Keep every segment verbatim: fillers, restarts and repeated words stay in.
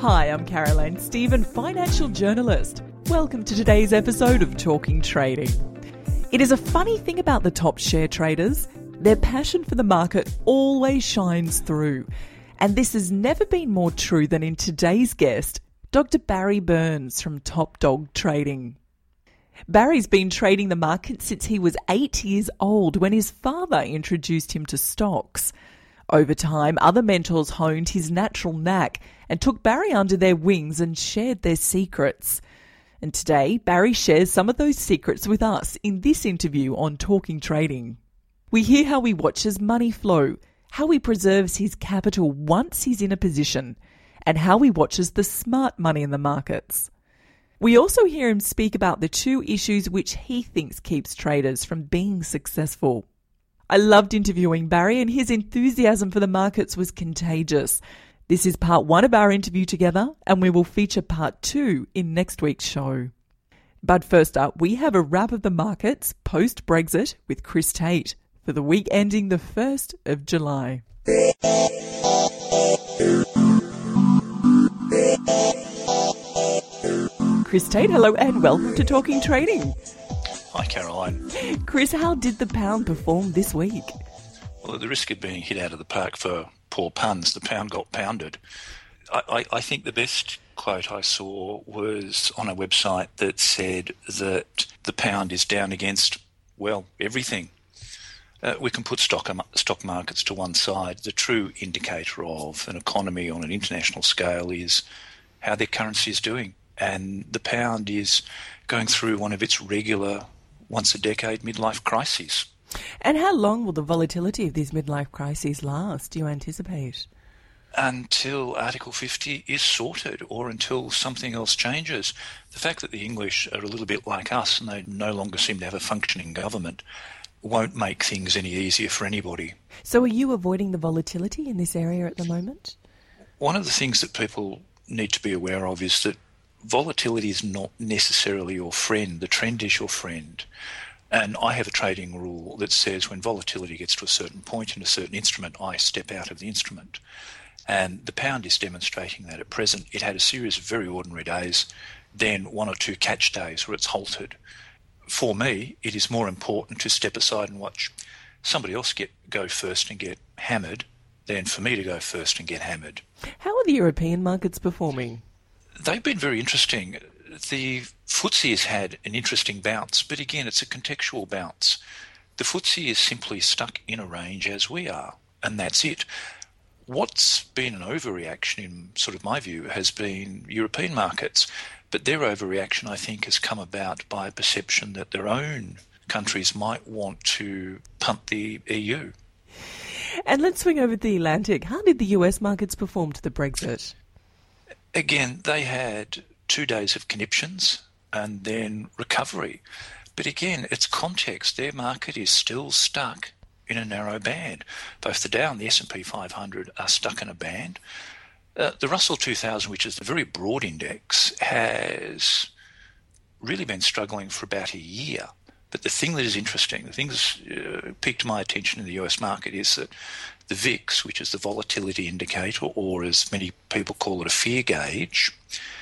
Hi, I'm Caroline Stephen, financial journalist. Welcome to today's episode of Talking Trading. It is a funny thing about the top share traders. Their passion for the market always shines through. And this has never been more true than in today's guest, Doctor Barry Burns from Top Dog Trading. Barry's been trading the market since he was eight years old when his father introduced him to stocks. Over time, other mentors honed his natural knack and took Barry under their wings and shared their secrets. And today, Barry shares some of those secrets with us in this interview on Talking Trading. We hear how he watches money flow, how he preserves his capital once he's in a position, and how he watches the smart money in the markets. We also hear him speak about the two issues which he thinks keeps traders from being successful. I loved interviewing Barry, and his enthusiasm for the markets was contagious. This is part one of our interview together, and we will feature part two in next week's show. But first up, we have a wrap of the markets post-Brexit with Chris Tate for the week ending the first of July. Chris Tate, hello and welcome to Talking Trading. Hi, Caroline. Chris, how did the pound perform this week? Well, at the risk of being hit out of the park for poor puns, the pound got pounded. I, I, I think the best quote I saw was on a website that said that the pound is down against, well, everything. Uh, we can put stock stock markets to one side. The true indicator of an economy on an international scale is how their currency is doing. And the pound is going through one of its regular once-a-decade midlife crises. And how long will the volatility of these midlife crises last, do you anticipate? Until Article fifty is sorted or until something else changes. The fact that the English are a little bit like us and they no longer seem to have a functioning government won't make things any easier for anybody. So are you avoiding the volatility in this area at the moment? One of the things that people need to be aware of is that volatility is not necessarily your friend. The trend is your friend. And I have a trading rule that says when volatility gets to a certain point in a certain instrument, I step out of the instrument. And the pound is demonstrating that at present. It had a series of very ordinary days, then one or two catch days where it's halted. For me, it is more important to step aside and watch somebody else get go first and get hammered than for me to go first and get hammered. How are the European markets performing? They've been very interesting. The F T S E has had an interesting bounce, but again, it's a contextual bounce. The F T S E is simply stuck in a range as we are, and that's it. What's been an overreaction, in sort of my view, has been European markets, but their overreaction, I think, has come about by a perception that their own countries might want to punt the E U. And let's swing over the Atlantic. How did the U S markets perform to the Brexit? Again, they had two days of conniptions and then recovery. But again, it's context. Their market is still stuck in a narrow band. Both the Dow and the S and P five hundred are stuck in a band. Uh, the Russell two thousand, which is the very broad index, has really been struggling for about a year. But the thing that is interesting, the thing that's uh, piqued my attention in the U S market is that the V I X, which is the volatility indicator, or as many people call it, a fear gauge,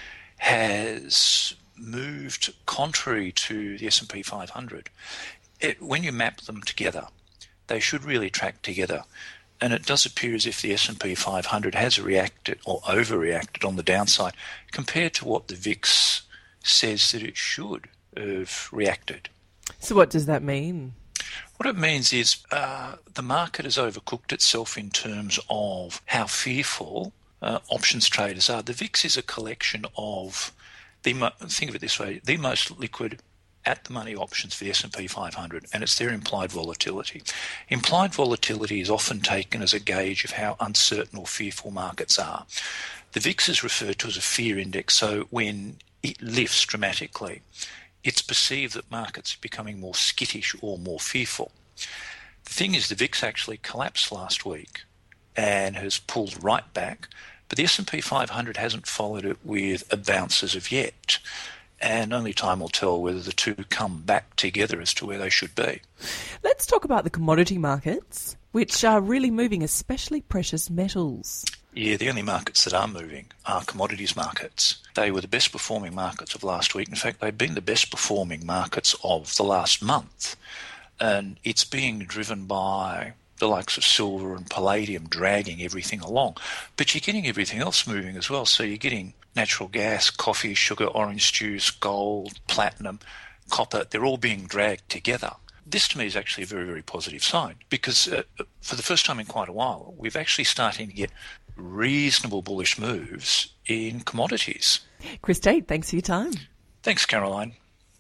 has moved contrary to the S and P five hundred. It, when you map them together, they should really track together. And it does appear as if the S and P five hundred has reacted or overreacted on the downside compared to what the V I X says that it should have reacted. So what does that mean? What it means is uh, the market has overcooked itself in terms of how fearful uh, options traders are. The V I X is a collection of, the mo- think of it this way, the most liquid at-the-money options for the S and P five hundred, and it's their implied volatility. Implied volatility is often taken as a gauge of how uncertain or fearful markets are. The V I X is referred to as a fear index, so when it lifts dramatically, it's perceived that markets are becoming more skittish or more fearful. The thing is, the V I X actually collapsed last week and has pulled right back, but the S and P five hundred hasn't followed it with a bounce as of yet. And only time will tell whether the two come back together as to where they should be. Let's talk about the commodity markets, which are really moving, especially precious metals. Yeah, the only markets that are moving are commodities markets. They were the best performing markets of last week. In fact, they've been the best performing markets of the last month. And it's being driven by the likes of silver and palladium dragging everything along. But you're getting everything else moving as well. So you're getting natural gas, coffee, sugar, orange juice, gold, platinum, copper. They're all being dragged together. This to me is actually a very, very positive sign because uh, for the first time in quite a while, we've actually starting to get reasonable bullish moves in commodities. Chris Tate, thanks for your time. Thanks, Caroline.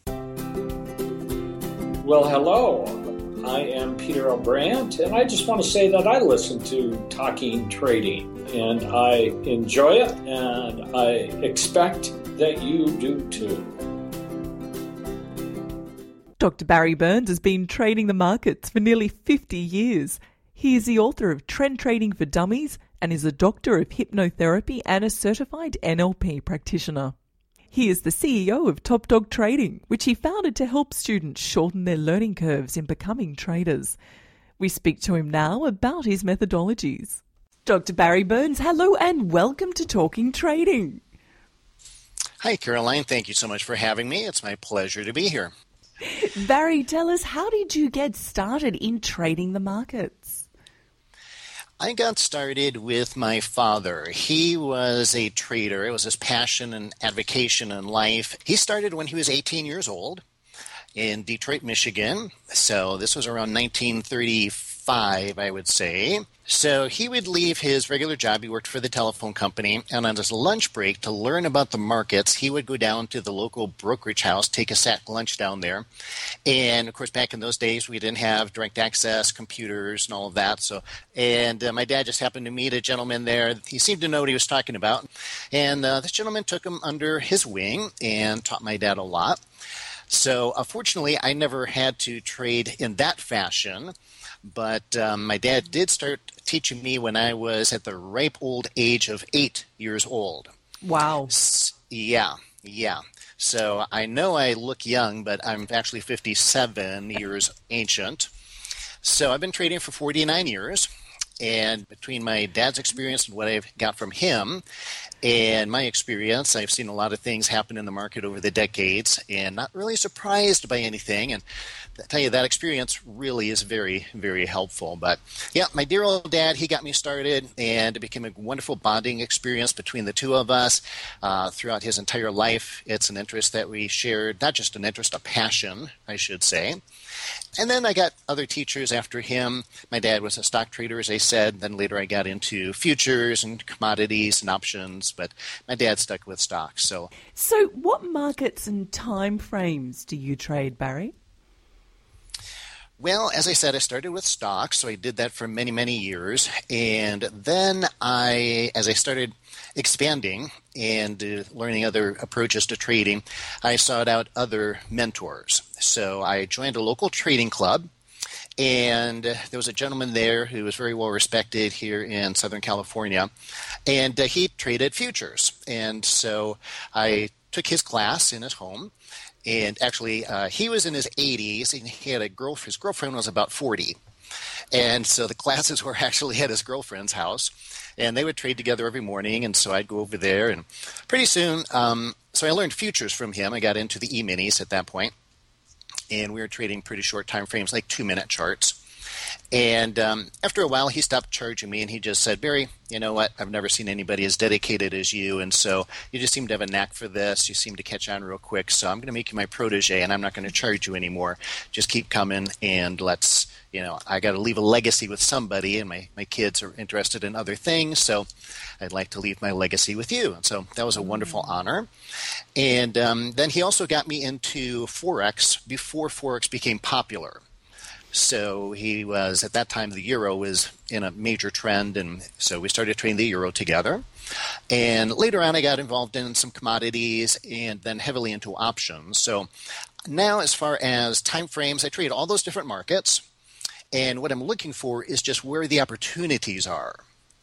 Well, hello. I am Peter O'Brandt, and I just want to say that I listen to Talking Trading, and I enjoy it, and I expect that you do too. Doctor Barry Burns has been trading the markets for nearly fifty years. He is the author of Trend Trading for Dummies and is a doctor of hypnotherapy and a certified N L P practitioner. He is the C E O of Top Dog Trading, which he founded to help students shorten their learning curves in becoming traders. We speak to him now about his methodologies. Doctor Barry Burns, hello and welcome to Talking Trading. Hi, Caroline. Thank you so much for having me. It's my pleasure to be here. Barry, tell us, how did you get started in trading the markets? I got started with my father. He was a trader. It was his passion and avocation in life. He started when he was eighteen years old in Detroit, Michigan. So this was around nineteen thirty-five, I would say. So he would leave his regular job. He worked for the telephone company. And on his lunch break, to learn about the markets, he would go down to the local brokerage house, take a sack lunch down there. And, of course, back in those days, we didn't have direct access, computers, and all of that. So, And uh, my dad just happened to meet a gentleman there. He seemed to know what he was talking about. And uh, this gentleman took him under his wing and taught my dad a lot. So, uh, fortunately, I never had to trade in that fashion. But um, my dad did start teaching me when I was at the ripe old age of eight years old. Wow. S- yeah, yeah. So I know I look young, but I'm actually fifty-seven years ancient. So I've been trading for forty-nine years. And between my dad's experience and what I've got from him and my experience, I've seen a lot of things happen in the market over the decades and not really surprised by anything. And I tell you, that experience really is very, very helpful. But yeah, my dear old dad, he got me started, and it became a wonderful bonding experience between the two of us uh, throughout his entire life. It's an interest that we shared, not just an interest, a passion, I should say. And then I got other teachers after him. My dad was a stock trader, as I said. Then later I got into futures and commodities and options, but my dad stuck with stocks. So, so what markets and time frames do you trade, Barry? Well, as I said, I started with stocks, so I did that for many, many years. And then I, as I started expanding and uh, learning other approaches to trading, I sought out other mentors. So I joined a local trading club, and uh, there was a gentleman there who was very well respected here in Southern California, and uh, he traded futures. And so I took his class in his home. And actually, uh, he was in his eighties, and he had a girl. His girlfriend was about forty. And so the classes were actually at his girlfriend's house, and they would trade together every morning. And so I'd go over there, and pretty soon, um, so I learned futures from him. I got into the E-minis at that point, and we were trading pretty short time frames, like two-minute charts. And um, after a while, he stopped charging me, and he just said, Barry, you know what? I've never seen anybody as dedicated as you, and so you just seem to have a knack for this. You seem to catch on real quick, so I'm going to make you my protege, and I'm not going to charge you anymore. Just keep coming, and let's, you know, I got to leave a legacy with somebody, and my, my kids are interested in other things, so I'd like to leave my legacy with you. And so that was a wonderful honor. And um, then he also got me into Forex before Forex became popular. So he was, at that time, the euro was in a major trend, and so we started trading the euro together. And later on, I got involved in some commodities and then heavily into options. So now, as far as time frames, I trade all those different markets, and what I'm looking for is just where the opportunities are.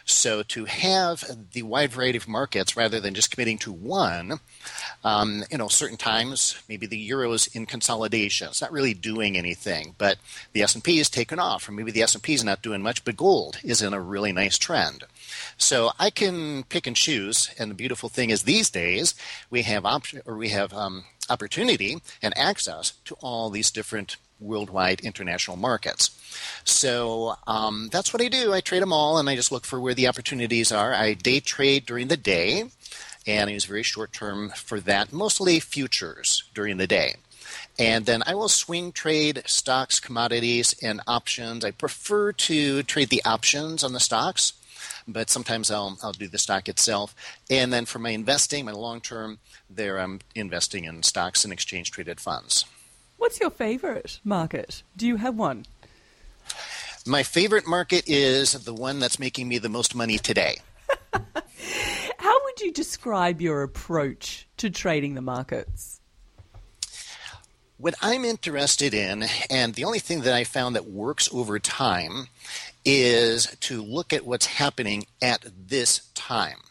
So to have the wide variety of markets rather than just committing to one, um, you know, certain times, maybe the euro is in consolidation. It's not really doing anything, but the S and P is taken off, or maybe the S and P is not doing much, but gold is in a really nice trend. So I can pick and choose, and the beautiful thing is these days we have option, or we have um, opportunity and access to all these different worldwide international markets. So um, that's what I do. I trade them all, and I just look for where the opportunities are. I day trade during the day, and I use very short term for that, mostly futures during the day. And then I will swing trade stocks, commodities, and options. I prefer to trade the options on the stocks, but sometimes I'll I'll do the stock itself. And then for my investing, my long term, there I'm investing in stocks and exchange traded funds. What's your favorite market? Do you have one? My favorite market is the one that's making me the most money today. How would you describe your approach to trading the markets? What I'm interested in, and the only thing that I found that works over time, is to look at what's happening at this time.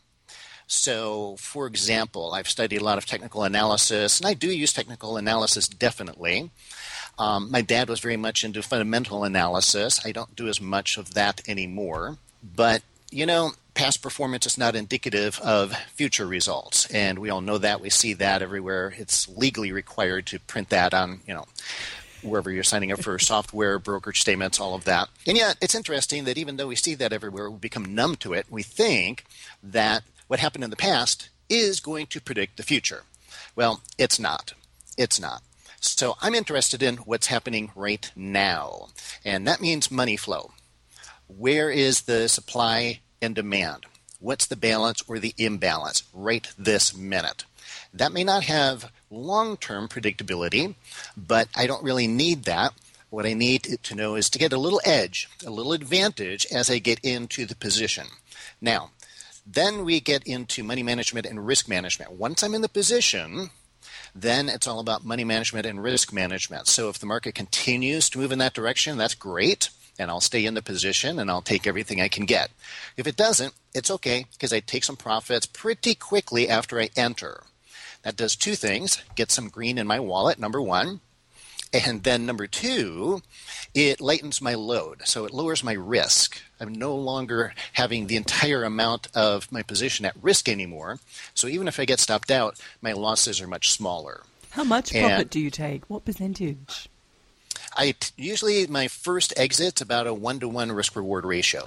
So, for example, I've studied a lot of technical analysis, and I do use technical analysis definitely. Um, my dad was very much into fundamental analysis. I don't do as much of that anymore. But, you know, past performance is not indicative of future results. And we all know that. We see that everywhere. It's legally required to print that on, you know, wherever you're signing up for software, brokerage statements, all of that. And yet, it's interesting that even though we see that everywhere, we become numb to it. We think that what happened in the past is going to predict the future. Well, it's not. It's not. So I'm interested in what's happening right now. And that means money flow. Where is the supply and demand? What's the balance or the imbalance right this minute? That may not have long-term predictability, but I don't really need that. What I need to know is to get a little edge, a little advantage as I get into the position. Now, then we get into money management and risk management. Once I'm in the position, then it's all about money management and risk management. So if the market continues to move in that direction, that's great, and I'll stay in the position and I'll take everything I can get. If it doesn't, it's okay, because I take some profits pretty quickly after I enter. That does two things: get some green in my wallet, number one. And then number two, it lightens my load, so it lowers my risk. I'm no longer having the entire amount of my position at risk anymore. So even if I get stopped out, my losses are much smaller. How much profit and do you take? What percentage? I t- usually my first exit's about a one-to-one risk-reward ratio.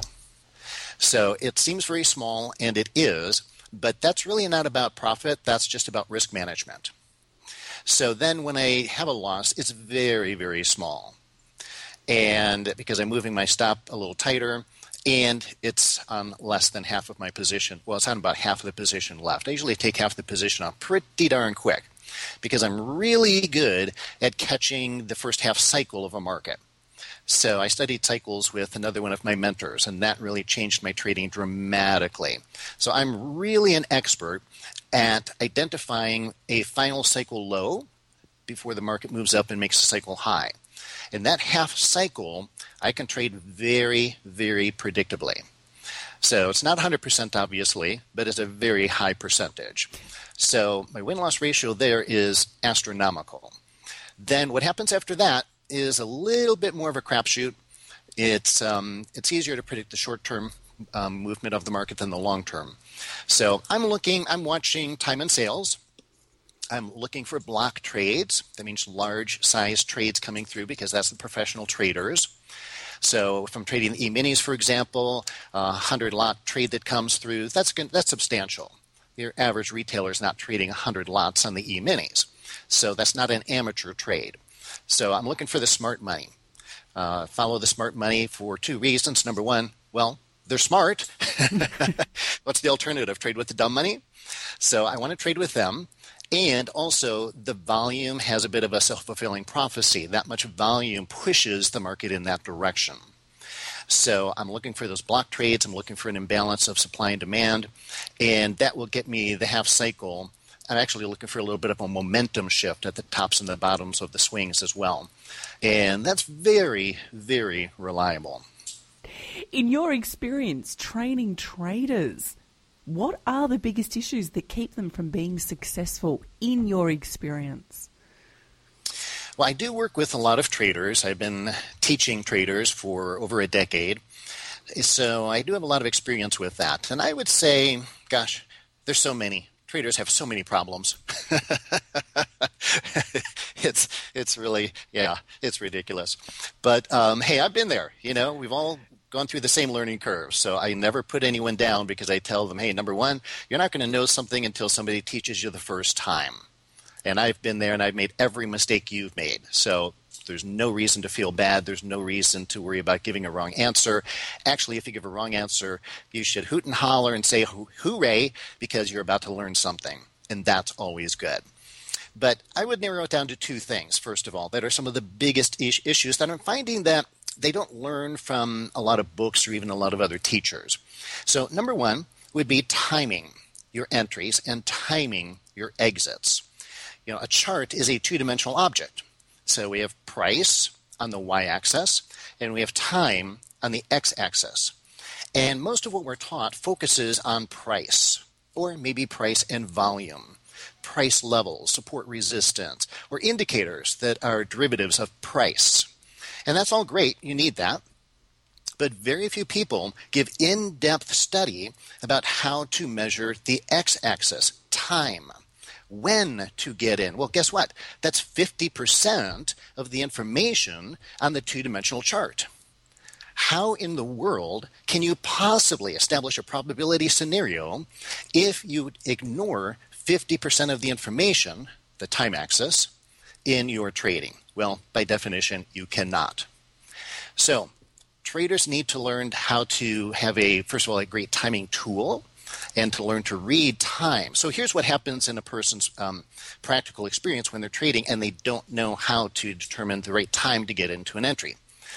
So it seems very small, and it is, but that's really not about profit. That's just about risk management. So then when I have a loss, it's very, very small. And because I'm moving my stop a little tighter, and it's on less than half of my position. Well, it's on about half of the position left. I usually take half the position off pretty darn quick because I'm really good at catching the first half cycle of a market. So I studied cycles with another one of my mentors, and that really changed my trading dramatically. So I'm really an expert at identifying a final cycle low before the market moves up and makes a cycle high. In that half cycle, I can trade very, very predictably. So it's not one hundred percent obviously, but it's a very high percentage. So my win-loss ratio there is astronomical. Then what happens after that is a little bit more of a crapshoot. It's um, it's easier to predict the short-term um, movement of the market than the long-term. So I'm looking, I'm watching time and sales. I'm looking for block trades. That means large size trades coming through because that's the professional traders. So if I'm trading the E-minis, for example, a one hundred lot trade that comes through, that's that's substantial. Your average retailer is not trading one hundred lots on the E-minis. So that's not an amateur trade. So I'm looking for the smart money. Uh, follow the smart money for two reasons. Number one, well, they're smart. What's the alternative? Trade with the dumb money? So I want to trade with them. And also, the volume has a bit of a self-fulfilling prophecy. That much volume pushes the market in that direction. So I'm looking for those block trades. I'm looking for an imbalance of supply and demand. And that will get me the half cycle. I'm actually looking for a little bit of a momentum shift at the tops and the bottoms of the swings as well. And that's very, very reliable. in your experience training traders, what are the biggest issues that keep them from being successful in your experience? Well, I do work with a lot of traders. I've been teaching traders for over a decade. So I do have a lot of experience with that. And I would say, gosh, there's so many. Traders have so many problems. it's it's really, yeah, it's ridiculous. But um, hey, I've been there. You know, we've all gone through the same learning curve. So I never put anyone down because I tell them, hey, number one, you're not going to know something until somebody teaches you the first time. And I've been there and I've made every mistake you've made. So there's no reason to feel bad. There's no reason to worry about giving a wrong answer. Actually, if you give a wrong answer, you should hoot and holler and say hooray because you're about to learn something. And that's always good. But I would narrow it down to two things, first of all, that are some of the biggest is- issues that I'm finding that they don't learn from a lot of books or even a lot of other teachers. So number one would be timing your entries and timing your exits. You know, a chart is a two-dimensional object. So we have price on the y-axis, and we have time on the x-axis. And most of what we're taught focuses on price, or maybe price and volume, price levels, support resistance, or indicators that are derivatives of price. And that's all great. You need that. But very few people give in-depth study about how to measure the x-axis, time. When to get in. Well, guess what? That's fifty percent of the information on the two-dimensional chart. How in the world can you possibly establish a probability scenario if you ignore fifty percent of the information, the time axis, in your trading? Well, by definition, you cannot. So, traders need to learn how to have a, first of all, a great timing tool, and to learn to read time. So here's what happens in a person's um, practical experience when they're trading and they don't know how to determine the right time to get into an entry.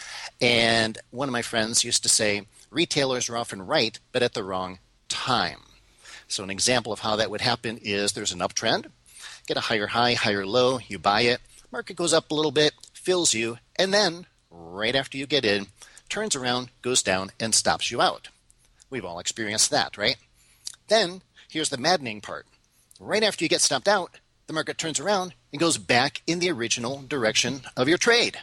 And one of my friends used to say, retailers are often right, but at the wrong time. So an example of how that would happen is there's an uptrend, get a higher high, higher low, you buy it, market goes up a little bit, fills you, and then right after you get in, turns around, goes down, and stops you out. We've all experienced that, right? Then, here's the maddening part. Right after you get stopped out, the market turns around and goes back in the original direction of your trade.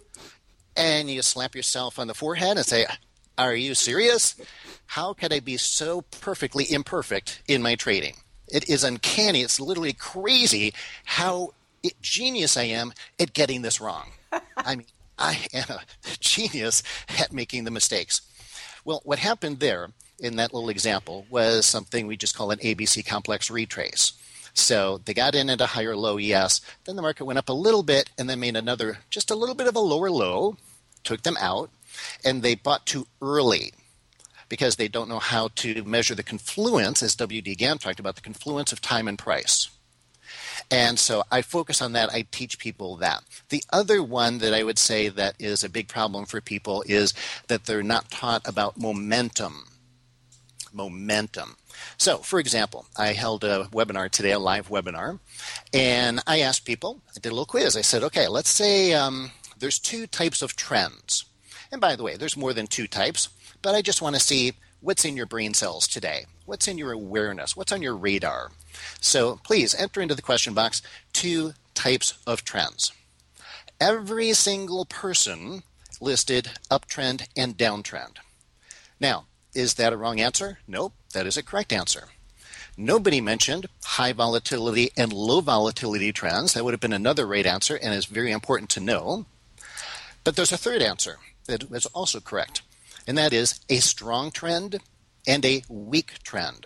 And you slap yourself on the forehead and say, are you serious? How could I be so perfectly imperfect in my trading? It is uncanny. It's literally crazy how genius I am at getting this wrong. I mean, I am a genius at making the mistakes. Well, what happened there in that little example was something we just call an A B C complex retrace. So they got in at a higher low, yes. Then the market went up a little bit and then made another, just a little bit of a lower low, took them out, and they bought too early because they don't know how to measure the confluence, as W D Gann talked about, the confluence of time and price. And so I focus on that. I teach people that. The other one that I would say that is a big problem for people is that they're not taught about momentum. Momentum. So, for example, I held a webinar today, a live webinar, and I asked people, I did a little quiz. I said, okay, let's say um, there's two types of trends. And by the way, there's more than two types, but I just want to see what's in your brain cells today. What's in your awareness? What's on your radar? So please enter into the question box two types of trends. Every single person listed uptrend and downtrend. Now, is that a wrong answer? Nope, that is a correct answer. Nobody mentioned high volatility and low volatility trends. That would have been another right answer and is very important to know. But there's a third answer that is also correct, and that is a strong trend and a weak trend.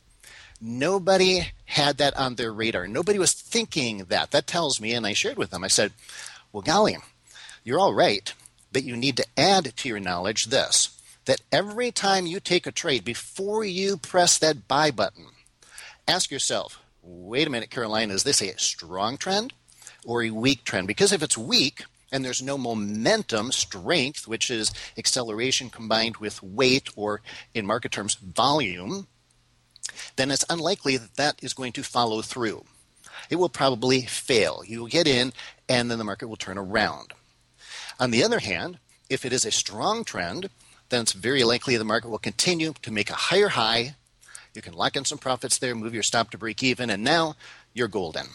Nobody had that on their radar. Nobody was thinking that. That tells me, and I shared with them, I said, well, golly, you're all right, but you need to add to your knowledge this, that every time you take a trade, before you press that buy button, ask yourself, wait a minute, Caroline, is this a strong trend or a weak trend? Because if it's weak and there's no momentum, strength, which is acceleration combined with weight, or in market terms, volume, then it's unlikely that that is going to follow through. It will probably fail. You will get in, and then the market will turn around. On the other hand, if it is a strong trend, then it's very likely the market will continue to make a higher high. You can lock in some profits there, move your stop to break even, and now you're golden.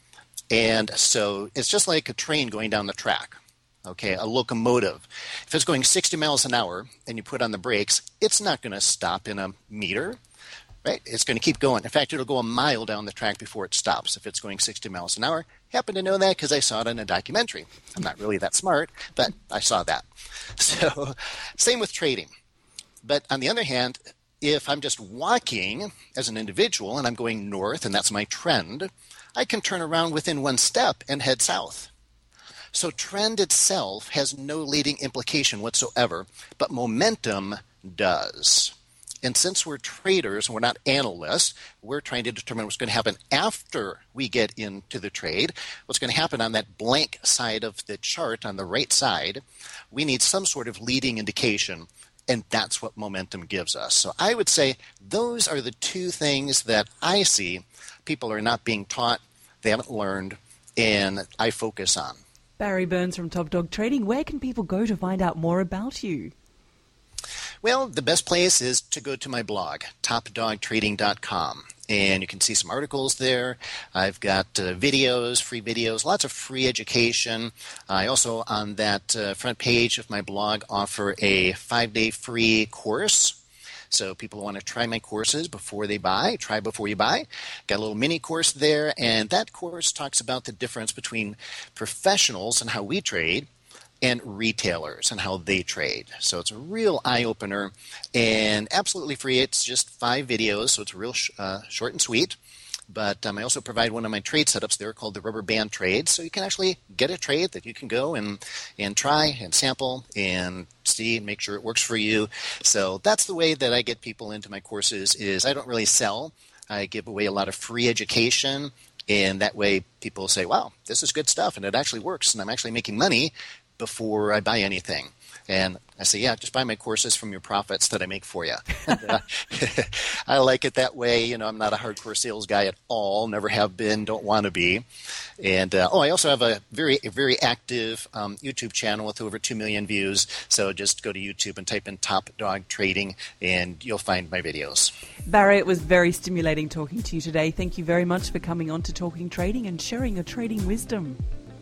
And so it's just like a train going down the track, okay, a locomotive. If it's going sixty miles an hour and you put on the brakes, it's not going to stop in a meter, right? It's going to keep going. In fact, it'll go a mile down the track before it stops if it's going sixty miles an hour. Happen to know that because I saw it in a documentary. I'm not really that smart, but I saw that. So same with trading. But on the other hand, if I'm just walking as an individual and I'm going north and that's my trend, I can turn around within one step and head south. So trend itself has no leading implication whatsoever, but momentum does. And since we're traders, we're not analysts, we're trying to determine what's going to happen after we get into the trade, what's going to happen on that blank side of the chart on the right side. We need some sort of leading indication, and that's what momentum gives us. So I would say those are the two things that I see people are not being taught, they haven't learned, and I focus on. Barry Burns from Top Dog Trading, where can people go to find out more about you? Well, the best place is to go to my blog, top dog trading dot com, and you can see some articles there. I've got uh, videos, free videos, lots of free education. I also, on that uh, front page of my blog, offer a five-day free course. So people want to try my courses before they buy, try before you buy. Got a little mini course there, and that course talks about the difference between professionals and how we trade and retailers and how they trade. So it's a real eye-opener and absolutely free. It's just five videos, so it's real sh- uh, short and sweet. But um, I also provide one of my trade setups there called the Rubber Band Trade. So you can actually get a trade that you can go and, and try and sample and see and make sure it works for you. So that's the way that I get people into my courses is I don't really sell. I give away a lot of free education. And that way people say, wow, this is good stuff and it actually works and I'm actually making money before I buy anything. And I say, yeah, just buy my courses from your profits that I make for you. And, uh, I like it that way. You know, I'm not a hardcore sales guy at all, never have been, don't want to be. And, uh, oh, I also have a very, a very active um, YouTube channel with over two million views. So just go to YouTube and type in Top Dog Trading and you'll find my videos. Barry, it was very stimulating talking to you today. Thank you very much for coming on to Talking Trading and sharing your trading wisdom.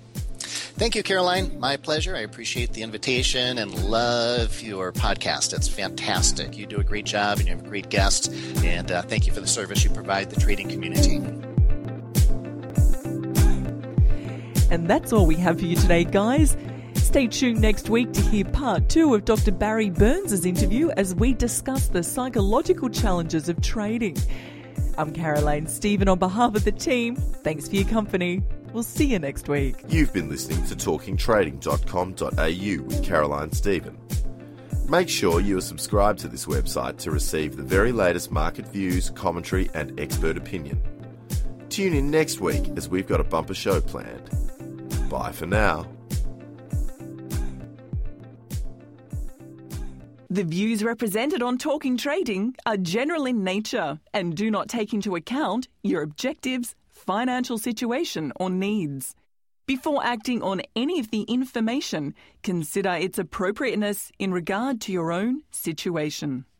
Thank you, Caroline. My pleasure. I appreciate the invitation and love your podcast. It's fantastic. You do a great job and you have great guests. And uh, thank you for the service you provide the trading community. And that's all we have for you today, guys. Stay tuned next week to hear part two of Doctor Barry Burns' interview as we discuss the psychological challenges of trading. I'm Caroline Stephen on behalf of the team. Thanks for your company. We'll see you next week. You've been listening to talking trading dot com dot a u with Caroline Stephen. Make sure you are subscribed to this website to receive the very latest market views, commentary and expert opinion. Tune in next week as we've got a bumper show planned. Bye for now. The views represented on Talking Trading are general in nature and do not take into account your objectives, financial situation or needs. Before acting on any of the information, consider its appropriateness in regard to your own situation.